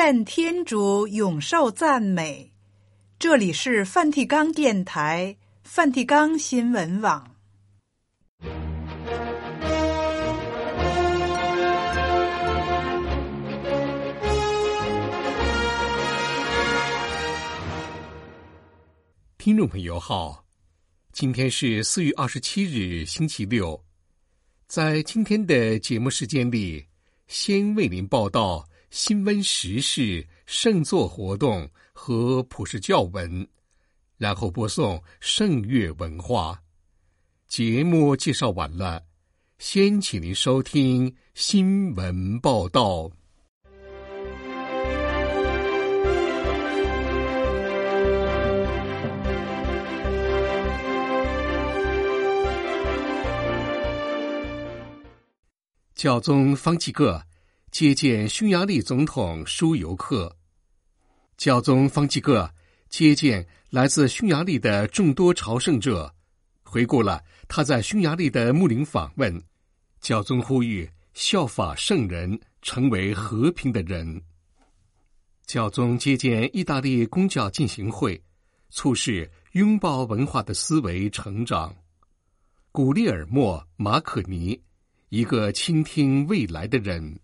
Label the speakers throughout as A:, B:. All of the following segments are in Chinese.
A: 愿天主永受赞美。这里是梵蒂冈电台、梵蒂冈新闻网。
B: 听众朋友好，今天是4月27日星期六。在今天的节目时间里，先为您报道新闻时事、圣座活动和普世教文，然后播送圣乐文化。节目介绍完了，先请您收听新闻报道。教宗方济各接见匈牙利总统舒尤克。教宗方济各接见来自匈牙利的众多朝圣者，回顾了他在匈牙利的牧灵访问。教宗呼吁效法圣人，成为和平的人。教宗接见意大利公教进行会，促使拥抱文化的思维成长。古列尔莫·马可尼，一个倾听未来的人。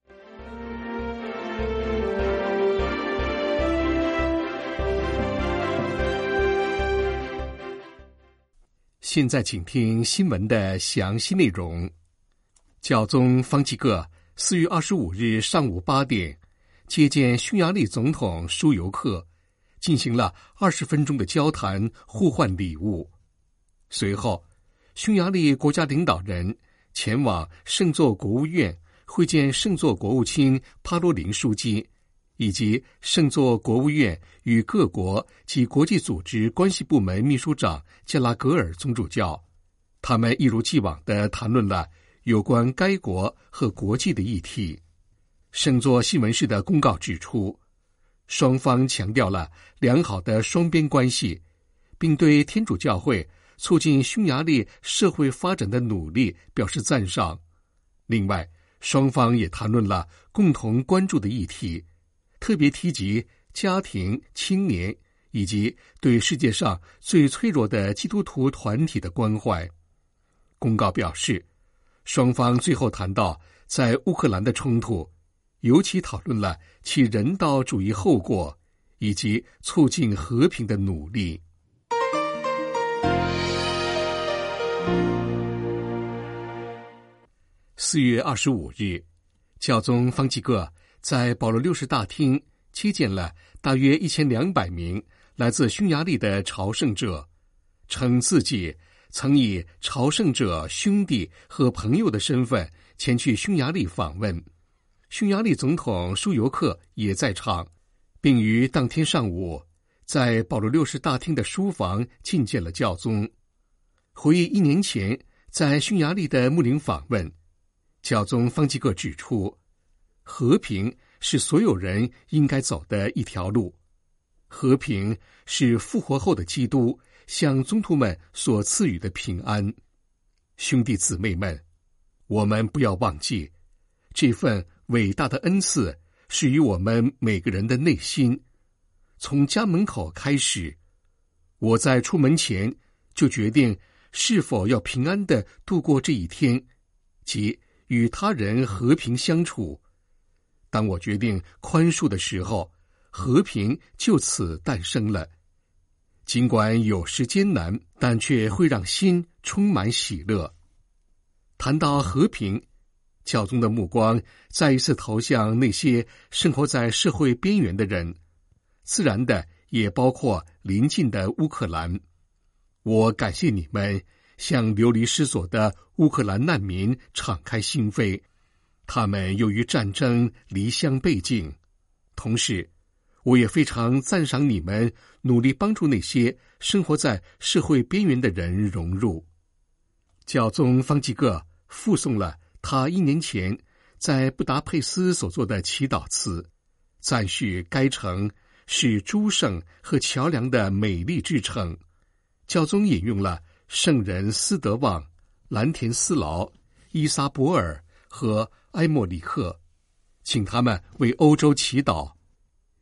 B: 现在请听新闻的详细内容。教宗方济各4月25日上午8点接见匈牙利总统舒尤克，进行了20分钟的交谈，互换礼物。随后，匈牙利国家领导人前往圣座国务院会见圣座国务卿帕罗林书记，以及圣座国务院与各国及国际组织关系部门秘书长加拉格尔总主教。他们一如既往地谈论了有关该国和国际的议题。圣座新闻室的公告指出，双方强调了良好的双边关系，并对天主教会促进匈牙利社会发展的努力表示赞赏。另外，双方也谈论了共同关注的议题，特别提及家庭、青年以及对世界上最脆弱的基督徒团体的关怀。公告表示，双方最后谈到在乌克兰的冲突，尤其讨论了其人道主义后果以及促进和平的努力。4月25日，教宗方济各在保罗六世大厅接见了大约1200名来自匈牙利的朝圣者，称自己曾以朝圣者兄弟和朋友的身份前去匈牙利访问。匈牙利总统舒尤克也在场，并于当天上午在保罗六世大厅的书房觐见了教宗。回忆1年前在匈牙利的牧灵访问，教宗方济各指出，和平是所有人应该走的一条路。和平是复活后的基督向宗徒们所赐予的平安。兄弟姊妹们，我们不要忘记，这份伟大的恩赐是于我们每个人的内心。从家门口开始，我在出门前就决定是否要平安地度过这一天，即与他人和平相处。当我决定宽恕的时候，和平就此诞生了。尽管有时艰难，但却会让心充满喜乐。谈到和平，教宗的目光再一次投向那些生活在社会边缘的人，自然的也包括邻近的乌克兰。我感谢你们向流离失所的乌克兰难民敞开心扉，他们由于战争离乡背井。同时，我也非常赞赏你们努力帮助那些生活在社会边缘的人融入。教宗方济各附送了他1年前在布达佩斯所做的祈祷词，赞许该城是诸圣和桥梁的美丽之城。教宗引用了圣人斯德旺、兰田斯劳、伊萨博尔和埃莫里克，请他们为欧洲祈祷，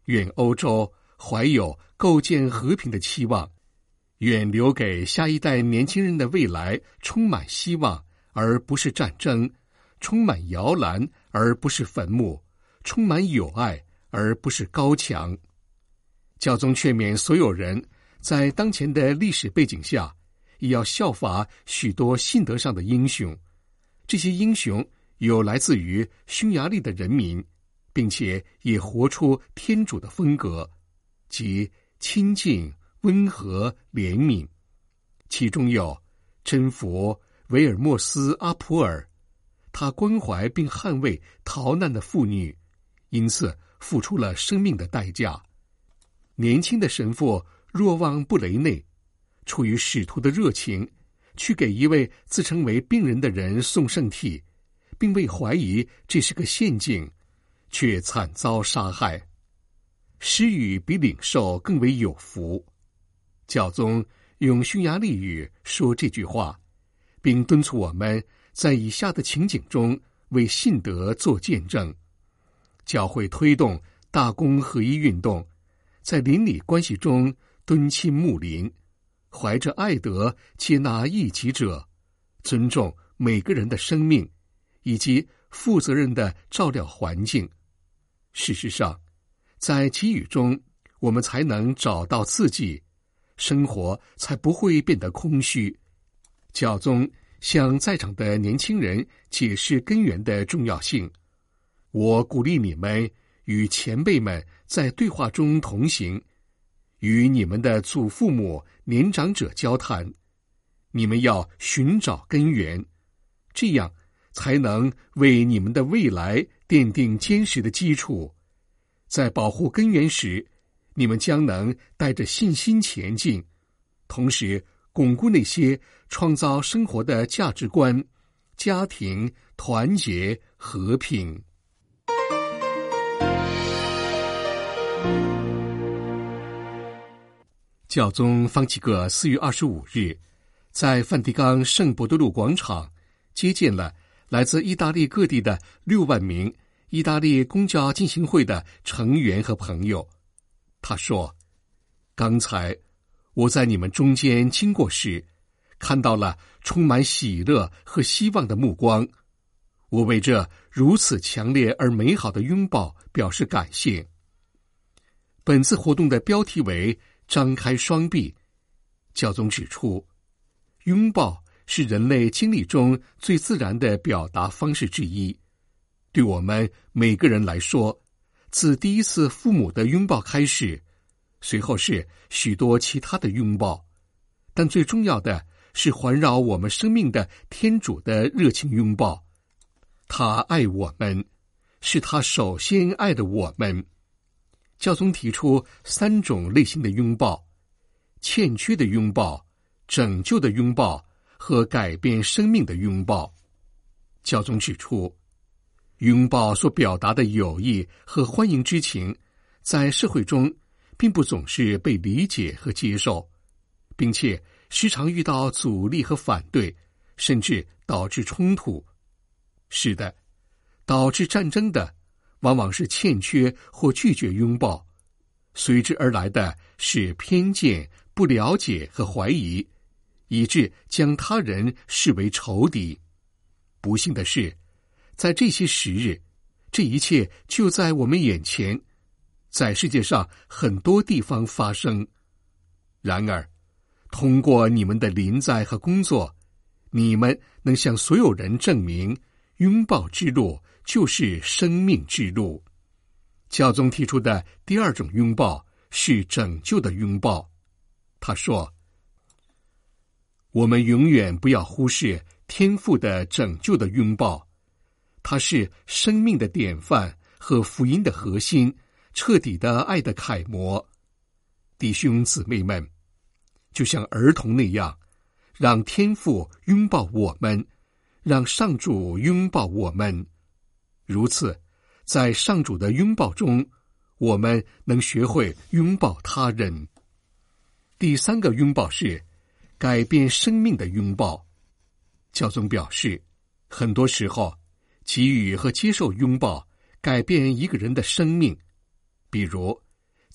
B: 愿欧洲怀有构建和平的期望，愿留给下一代年轻人的未来充满希望，而不是战争，充满摇篮而不是坟墓，充满友爱而不是高墙。教宗劝勉所有人在当前的历史背景下，也要效法许多信德上的英雄。这些英雄有来自于匈牙利的人民，并且也活出天主的风格，即亲近、温和、怜悯。其中有真佛维尔莫斯阿普尔，他关怀并捍卫逃难的妇女，因此付出了生命的代价。年轻的神父若望布雷内，出于使徒的热情，去给一位自称为病人的人送圣体，并未怀疑这是个陷阱，却惨遭杀害。施予比领受更为有福。教宗用匈牙利语说这句话，并敦促我们在以下的情景中为信德做见证。教会推动大公合一运动，在邻里关系中敦亲睦邻，怀着爱德接纳异己者，尊重每个人的生命，以及负责任地照料环境。事实上，在给予中，我们才能找到自己，生活才不会变得空虚。教宗向在场的年轻人解释根源的重要性。我鼓励你们与前辈们在对话中同行，与你们的祖父母、年长者交谈。你们要寻找根源，这样才能为你们的未来奠定坚实的基础。在保护根源时，你们将能带着信心前进，同时巩固那些创造生活的价值观、家庭、团结、和平。教宗方济各4月25日在梵蒂冈圣伯多禄广场接见了来自意大利各地的6万名意大利公教进行会的成员和朋友。他说，刚才我在你们中间经过时，看到了充满喜乐和希望的目光。我为这如此强烈而美好的拥抱表示感谢。本次活动的标题为张开双臂。教宗指出，拥抱是人类经历中最自然的表达方式之一。对我们每个人来说，自第一次父母的拥抱开始，随后是许多其他的拥抱，但最重要的是环绕我们生命的天主的热情拥抱。他爱我们，是他首先爱的我们。教宗提出3种类型的拥抱：欠缺的拥抱、拯救的拥抱和改变生命的拥抱。教宗指出，拥抱所表达的友谊和欢迎之情，在社会中并不总是被理解和接受，并且时常遇到阻力和反对，甚至导致冲突。是的，导致战争的往往是欠缺或拒绝拥抱，随之而来的是偏见、不了解和怀疑，以致将他人视为仇敌。不幸的是，在这些时日，这一切就在我们眼前，在世界上很多地方发生。然而，通过你们的临在和工作，你们能向所有人证明，拥抱之路就是生命之路。教宗提出的第2种拥抱是拯救的拥抱。他说，我们永远不要忽视天父的拯救的拥抱，它是生命的典范和福音的核心，彻底的爱的楷模。弟兄姊妹们，就像儿童那样，让天父拥抱我们，让上主拥抱我们。如此，在上主的拥抱中，我们能学会拥抱他人。第3个拥抱是改变生命的拥抱。教宗表示，很多时候给予和接受拥抱改变一个人的生命。比如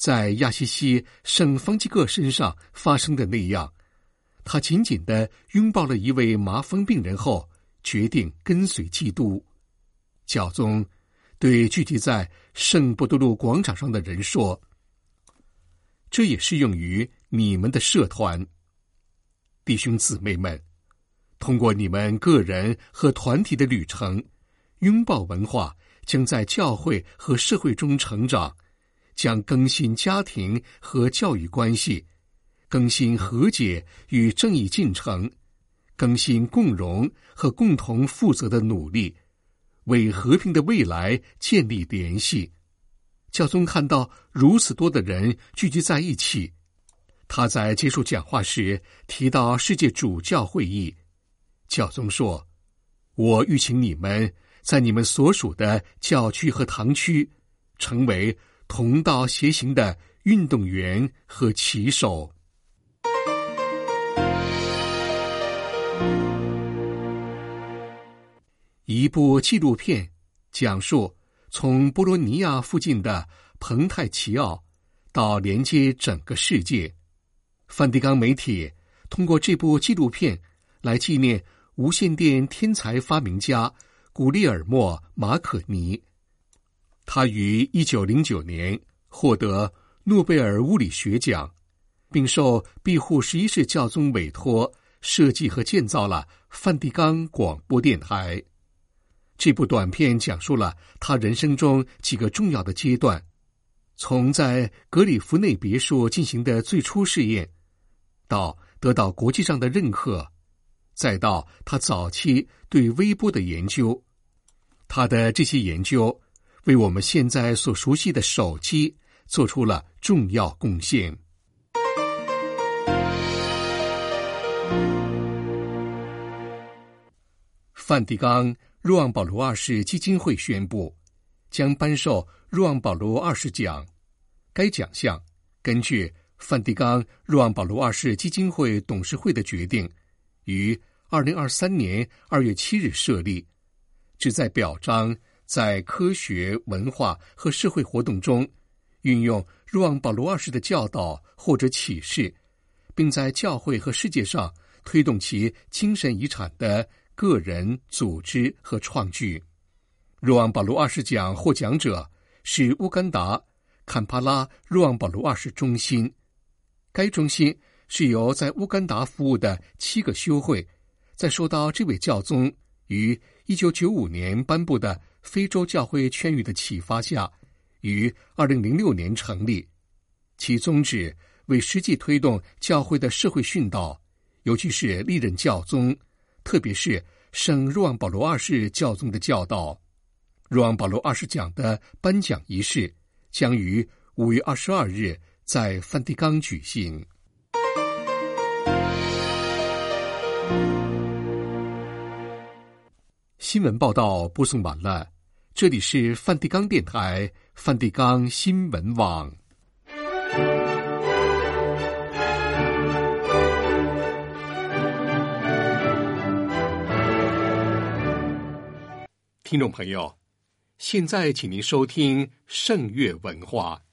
B: 在亚西西圣方济各身上发生的那样，他紧紧地拥抱了一位麻风病人后，决定跟随基督。教宗对聚集在圣伯多禄广场上的人说：这也适用于你们的社团。弟兄姊妹们，通过你们个人和团体的旅程，拥抱文化将在教会和社会中成长，将更新家庭和教育关系，更新和解与正义进程，更新共荣和共同负责的努力，为和平的未来建立联系。教宗看到如此多的人聚集在一起，他在结束讲话时提到世界主教会议。教宗说：我预请你们在你们所属的教区和堂区，成为同道协行的运动员和骑手。一部纪录片讲述从波罗尼亚附近的蓬泰奇奥到连接整个世界。梵蒂冈媒体通过这部纪录片来纪念无线电天才发明家古利尔莫·马可尼。他于1909年获得诺贝尔物理学奖，并受庇护11世教宗委托设计和建造了梵蒂冈广播电台。这部短片讲述了他人生中几个重要的阶段，从在格里夫内别墅进行的最初试验，到得到国际上的认可，再到他早期对微波的研究。他的这些研究为我们现在所熟悉的手机做出了重要贡献。梵蒂冈若望保罗二世基金会宣布，将颁授若望保罗二世奖。该奖项根据梵蒂冈若望保罗二世基金会董事会的决定，于2023年2月7日设立，旨在表彰在科学、文化和社会活动中运用若望保罗二世的教导或者启示，并在教会和世界上推动其精神遗产的个人、组织和创举。若望保罗二世奖获奖者是乌干达坎帕拉若望保罗二世中心。该中心是由在乌干达服务的7个修会，在受到这位教宗于1995年颁布的非洲教会劝谕的启发下，于2006年成立。其宗旨为实际推动教会的社会训导，尤其是历任教宗，特别是圣若望保罗二世教宗的教导。若望保罗二世奖的颁奖仪式将于5月22日在梵蒂冈举行。新闻报道播送完了，这里是梵蒂冈电台梵蒂冈新闻网。听众朋友，现在请您收听圣乐文化。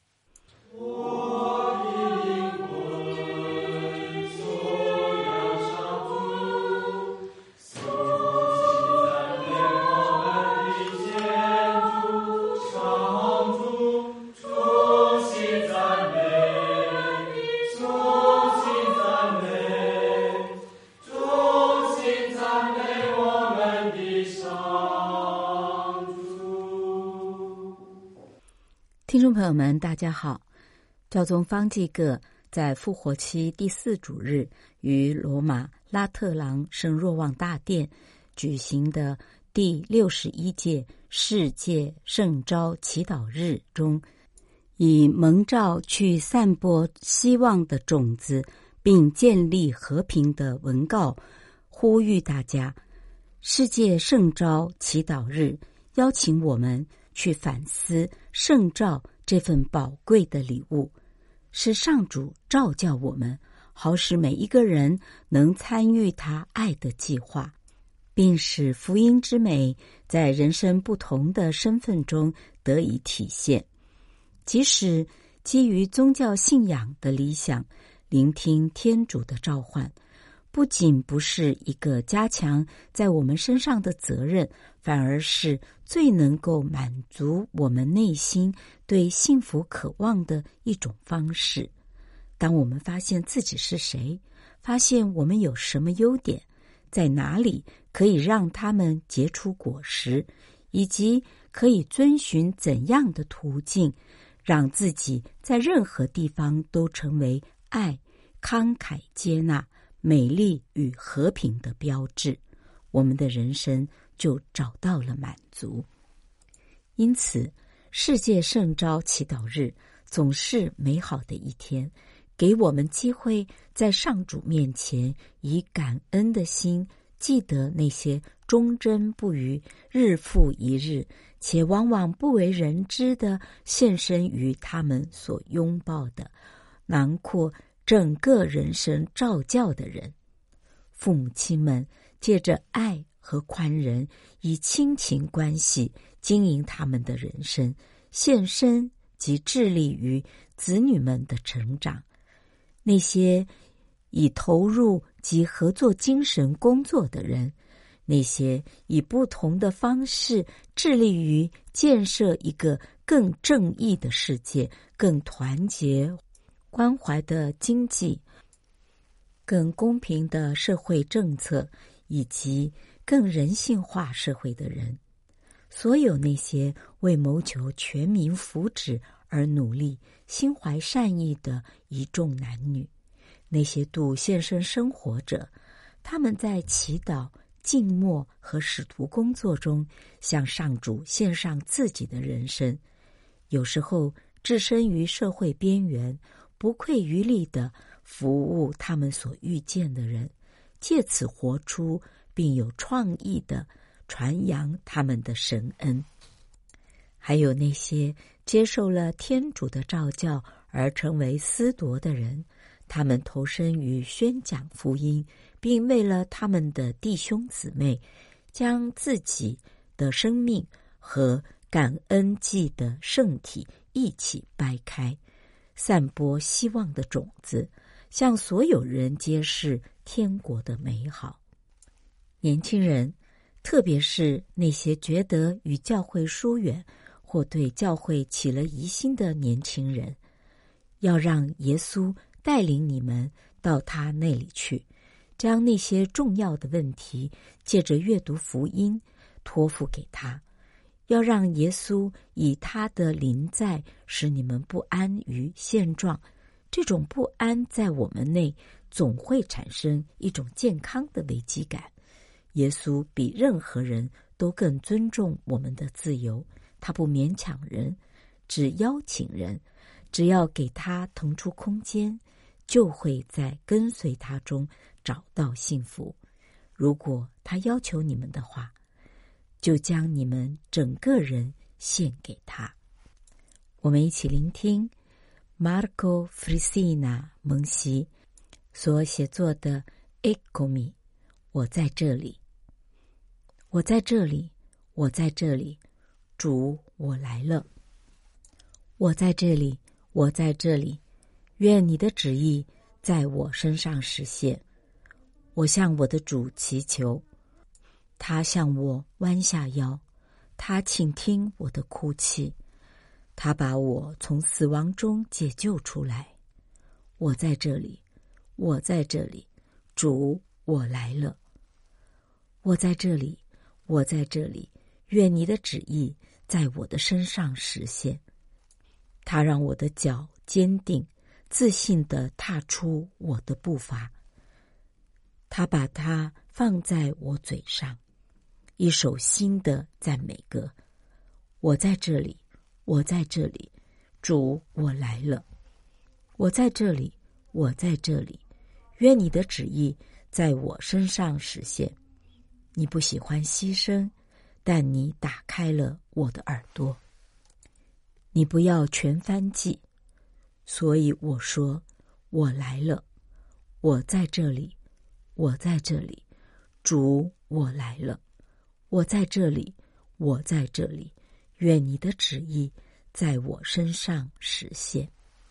C: 听众朋友们，大家好。教宗方济各在复活期第4主日于罗马拉特朗圣若望大殿举行的第61届世界圣召祈祷日中，以蒙召去散播希望的种子并建立和平的文告，呼吁大家，世界圣召祈祷日邀请我们去反思圣召这份宝贵的礼物，是上主召叫我们，好使每一个人能参与他爱的计划，并使福音之美在人生不同的身份中得以体现。即使基于宗教信仰的理想，聆听天主的召唤，不仅不是一个加强在我们身上的责任，反而是最能够满足我们内心对幸福渴望的一种方式。当我们发现自己是谁，发现我们有什么优点，在哪里可以让他们结出果实，以及可以遵循怎样的途径，让自己在任何地方都成为爱、慷慨接纳、美丽与和平的标志，我们的人生就找到了满足。因此，世界圣召祈祷日总是美好的一天，给我们机会在上主面前以感恩的心记得那些忠贞不渝、日复一日且往往不为人知的献身于他们所拥抱的囊括整个人生召教的人。父母亲们借着爱和宽仁，以亲情关系经营他们的人生，献身及致力于子女们的成长。那些以投入及合作精神工作的人，那些以不同的方式致力于建设一个更正义的世界、更团结关怀的经济、更公平的社会政策以及更人性化社会的人，所有那些为谋求全民福祉而努力、心怀善意的一众男女，那些度献身生活者，他们在祈祷、静默和使徒工作中向上主献上自己的人生，有时候置身于社会边缘，不愧于力地服务他们所遇见的人，借此活出并有创意地传扬他们的神恩。还有那些接受了天主的召教而成为司铎的人，他们投身于宣讲福音，并为了他们的弟兄姊妹，将自己的生命和感恩祭的圣体一起掰开，散播希望的种子，向所有人揭示天国的美好。年轻人，特别是那些觉得与教会疏远或对教会起了疑心的年轻人，要让耶稣带领你们到他那里去，将那些重要的问题借着阅读福音托付给他，要让耶稣以他的临在使你们不安于现状。这种不安在我们内总会产生一种健康的危机感。耶稣比任何人都更尊重我们的自由，他不勉强人，只邀请人，只要给他腾出空间，就会在跟随他中找到幸福。如果他要求你们的话，就将你们整个人献给他。我们一起聆听 Marco Frisina 蒙西所写作的 Eccomi， 我在这里，我在这里，我在这里，主，我来了。我在这里，我在这里，愿你的旨意在我身上实现。我向我的主祈求，他向我弯下腰，他倾听我的哭泣，他把我从死亡中解救出来。我在这里，我在这里，主，我来了。我在这里，我在这里，愿你的旨意在我的身上实现。他让我的脚坚定，自信地踏出我的步伐。他把它放在我嘴上，一首新的赞美歌。我在这里，我在这里，主，我来了。我在这里，我在这里，愿你的旨意在我身上实现。你不喜欢牺牲，但你打开了我的耳朵。你不要全翻记，所以我说，我来了。我在这里，我在这里，主，我来了。我在这里，我在这里，愿你的旨意在我身上实现。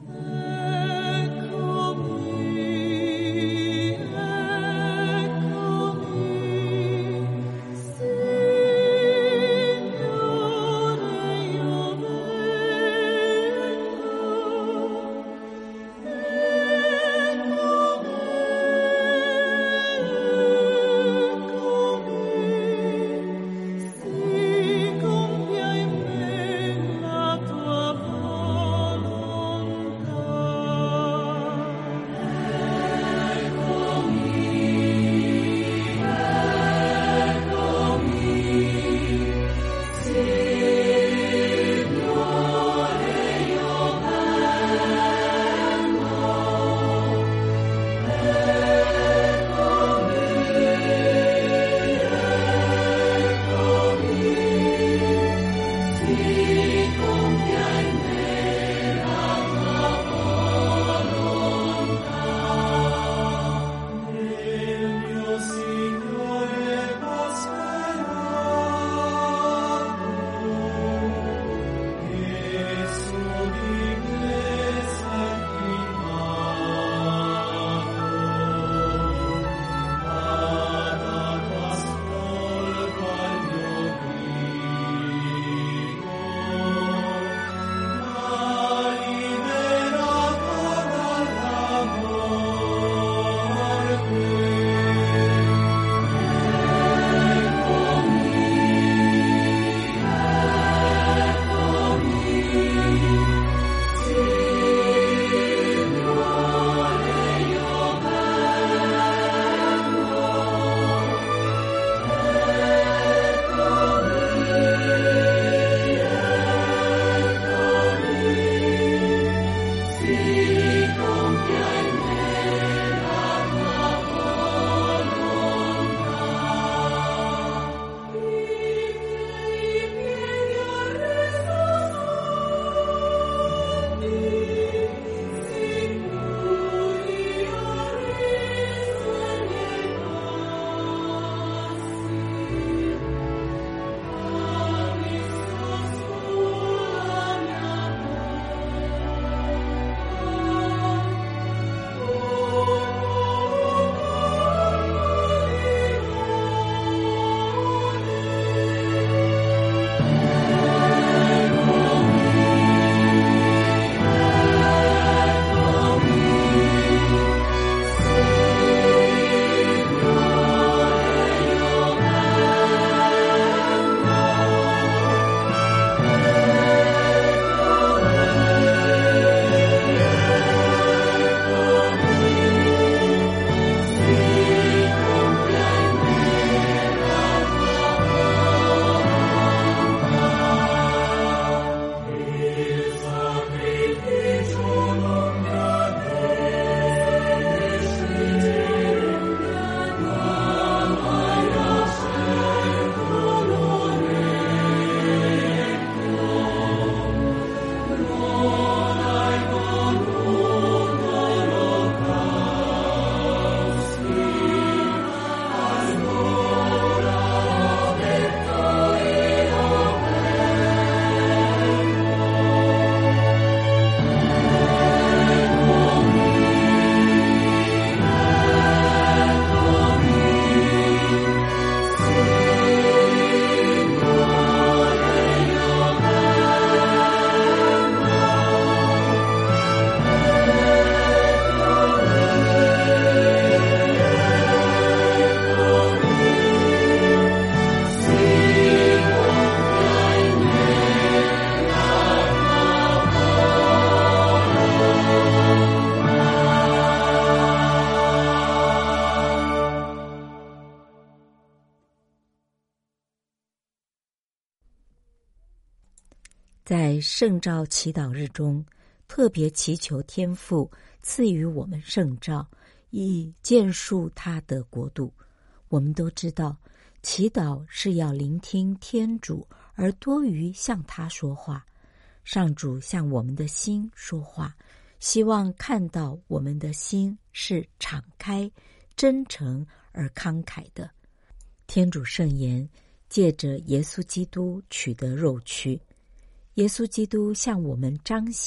C: 在圣召祈祷日中，特别祈求天父赐予我们圣召，以建树他的国度。我们都知道，祈祷是要聆听天主，而多于向他说话。上主向我们的心说话，希望看到我们的心是敞开、真诚而慷慨的。天主圣言借着耶稣基督取得肉躯，耶稣基督向我们彰显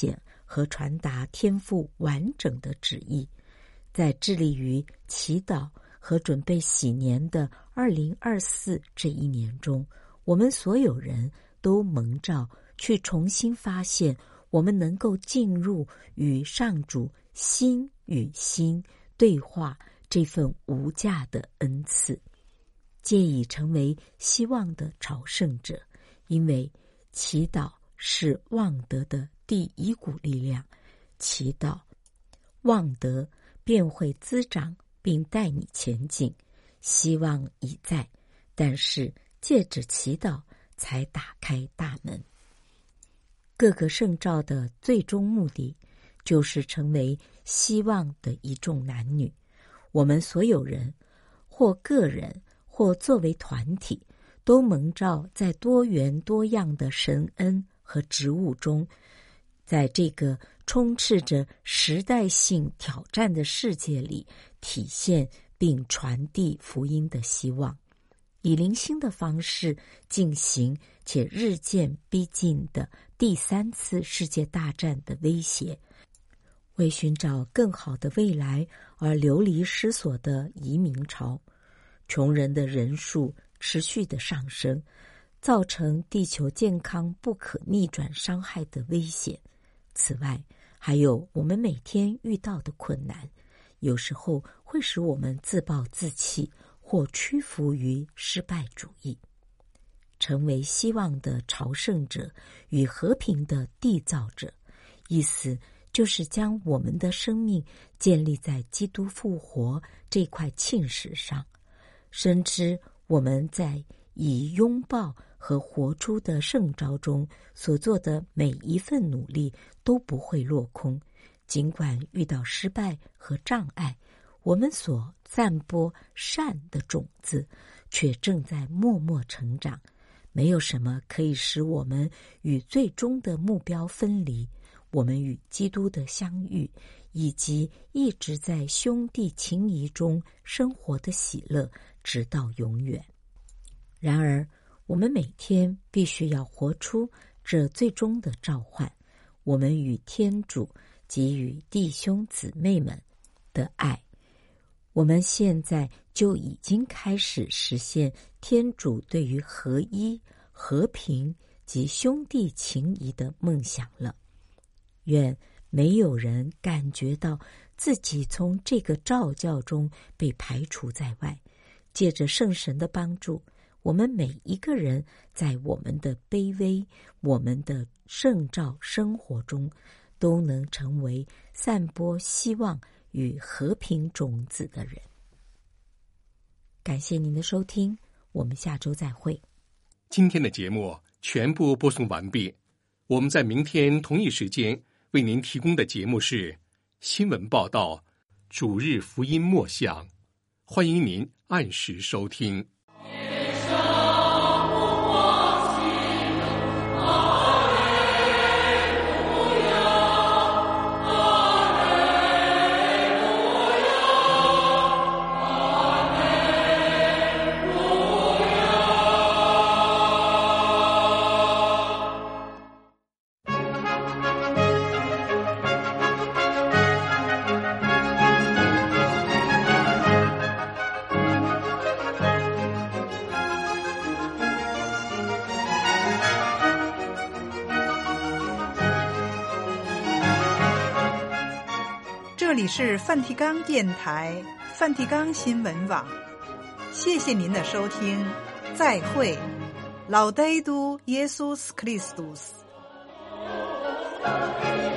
C: 和传达天父完整的旨意。在致力于祈祷和准备喜年的2024这一年中，我们所有人都蒙召去重新发现我们能够进入与上主心与心对话这份无价的恩赐，借以成为希望的朝圣者。因为祈祷是望德的第一股力量，祈祷望德便会滋长并带你前进。希望已在，但是借着祈祷才打开大门。各个圣召的最终目的就是成为希望的一众男女。我们所有人，或个人或作为团体，都蒙召在多元多样的神恩和职务中，在这个充斥着时代性挑战的世界里，体现并传递福音的希望，以灵性的方式进行且日渐逼近的第3次世界大战的威胁。为寻找更好的未来而流离失所的移民潮，穷人的人数持续的上升，造成地球健康不可逆转伤害的危险。此外，还有我们每天遇到的困难，有时候会使我们自暴自弃或屈服于失败主义。成为希望的朝圣者与和平的缔造者，意思就是将我们的生命建立在基督复活这块庆石上，深知我们在以拥抱和活出的圣召中所做的每一份努力都不会落空。尽管遇到失败和障碍，我们所散播善的种子却正在默默成长。没有什么可以使我们与最终的目标分离，我们与基督的相遇，以及一直在兄弟情谊中生活的喜乐，直到永远。然而，我们每天必须要活出这最终的召唤，我们与天主及与弟兄姊妹们的爱。我们现在就已经开始实现天主对于合一、和平及兄弟情谊的梦想了。愿没有人感觉到自己从这个召教中被排除在外。借着圣神的帮助，我们每一个人在我们的卑微、我们的圣召生活中，都能成为散播希望与和平种子的人。感谢您的收听，我们下周再会。
B: 今天的节目全部播送完毕，我们在明天同一时间为您提供的节目是新闻报道、主日福音默想，欢迎您按时收听。
A: 这里是梵蒂冈电台、梵蒂冈新闻网，谢谢您的收听，再会。Laudetur Jesus Christus。